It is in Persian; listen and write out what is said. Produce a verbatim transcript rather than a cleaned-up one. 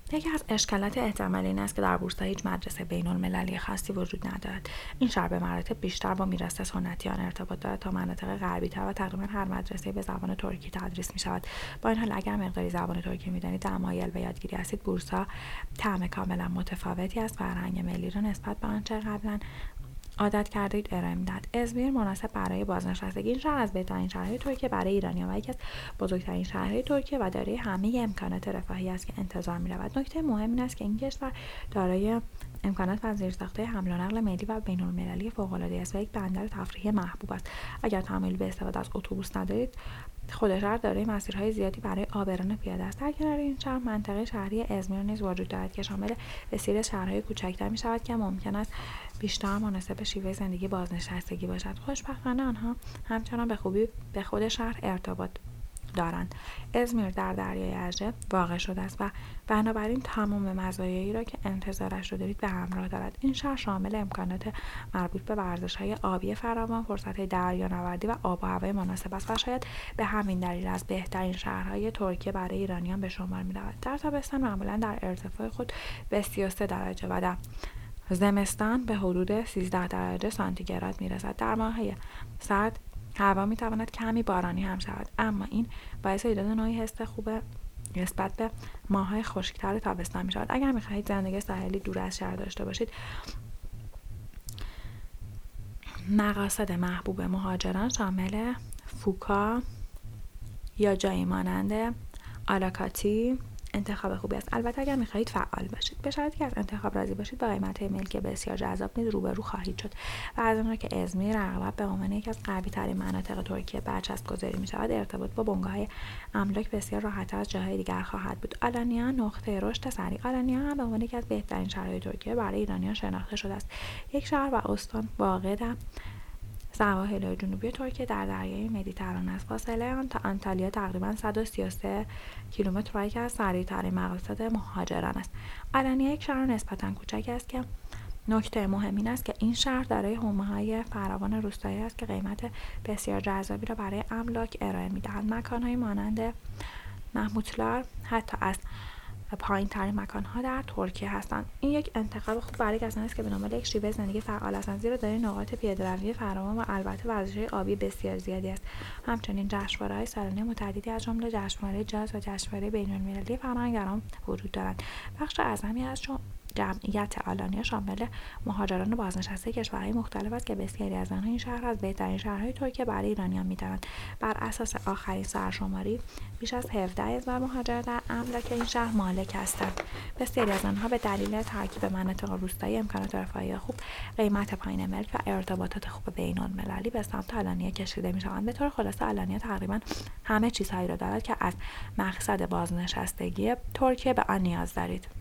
یکی از اشکالات احتمالی این است که در بورسا هیچ مدرسه بین‌المللی خاصی وجود ندارد. این شهر به مراتب بیشتر با میراث سنتیان ارتباط دارد تا مناطق غربی‌تر و تقریبا هر مدرسه به زبان ترکی تدریس می‌شود. با این حال اگر مقداری زبان ترکی می‌دانید و مایل به یادگیری هستید، بورسا طعم کاملا متفاوتی از فرهنگ ملی را نسبت به آنچه قبلا عادت کردید ارائه می‌دهد. ازمیر مناسب برای بازنشستگی. این شهر از بهترین شهرهای ترکیه برای ایرانیان و یکی از بزرگترین شهرهای ترکیه و دارای همه امکانات رفاهی است که انتظار می‌رود. نکته مهم این است که این کشور دارای امکانات و زیرساخت‌های حمل و نقل ملی و بین‌المللی فوق‌العاده‌ای است و یک بندر تفریحی محبوب است. اگر تمایل به استفاده از اتوبوس ندارید، خود شهر دارای مسیرهای زیادی برای عابران پیاده است. در کنار این شهر، منطقه شهری ازمیر نیز وجود دارد که شامل بسیاری از شهرهای کوچکتر می‌شود که ممکن است بیشتر مناسب شیوه زندگی بازنشستگی باشد. خوشبختانه آنها همچنان به خوبی به خود شهر ارتباط دارند. ازمیر در دریای اژه واقع شده است و بنابراین تمام مزایایی را که انتظارش را دارید به همراه دارد. این شهر شامل امکانات مربوط به ورزش‌های آبی فراوان، فرصت‌های دریانوردی و آب و هوای مناسب است و شاید به همین دلیل از بهترین شهرهای ترکیه برای ایرانیان به شمار می‌رود. در تابستان معمولاً در ارتفاع خود به سی و سه درجه و در زمستان به حدود سیزده درجه سانتیگراد می‌رسد. در ماه‌های سرد هوا می‌تواند کمی بارانی هم شود، اما این باعث ایجاد نوعی حس خوب نسبت به ماه‌های خشک‌تر تابستان می‌شود. اگر می‌خواهید زندگی ساحلی دور از شهر داشته باشید، مقاصد محبوب مهاجران شامل فوکا یا جایی مانند آلاکاتی انتخاب خوبی است. البته اگر می‌خواهید فعال باشید، به شرطی که از انتخاب راضی باشید، با قیمت‌های ملکی بسیار جذاب نیز روبرو خواهید شد. و از آنجا که ازمیر اغلب به عنوان یکی از قوی‌ترین مناطق ترکیه برچسب گذاری می‌شود، ارتباط با بنگاه‌های املاک بسیار راحت‌تر از جاهای دیگر خواهد بود. آلانیا نقطه رشد سریع. آلانیا هم به عنوان یکی از بهترین شهرهای ترکیه برای ایرانیان شناخته شده است. یک شهر و استان واقع در سواحل جنوبی ترکیه در دریای مدیترانه است. فاصله آن تا آنتالیا تقریباً صد و سی و سه کیلومتر و یکی از سریع‌ترین مقاصد مهاجران است. آلانیا یک شهر نسبتاً کوچک است که نکته مهم این است که این شهر دارای حومه‌های فراوان روستایی است که قیمت بسیار جذابی را برای املاک ارائه می‌دهند. مکان‌هایی مانند محمودلار حتی از پایین‌ترین مکان‌ها در ترکیه هستند. این یک انتخاب خوب برای کسانی است که به دنبال یک شیوه زندگی فعال هستند، زیرا دارای نقاط پیاده‌روی فراوان و البته ورزش‌های آبی بسیار زیادی است. همچنین جشنواره‌های سالانه متعددی از جمله جشنواره جاز و جشنواره بین‌المللی فرهنگ در آن وجود دارند. بخش اعظمی از جمعیت آلانیا شامل مهاجران بازنشسته کشورهای مختلف است که بسیاری از آنها این شهر از بهترین شهرهای ترکیه برای ایرانیان می‌دانند. بر اساس آخرین سرشماری، بیش از هفده هزار مهاجر در املاک این شهر مالک هستند. بسیاری از آنها به دلیل ترکیب مناطق روستایی، امکانات رفاهی خوب، قیمت پایین ملک و ارتباطات خوب بین‌المللی به سمت آلانیا کشیده می‌شوند. به طور خلاصه آلانیا تقریباً همه چیزهایی را دارد که از مقصد بازنشستگی ترکیه به آن نیاز دارید.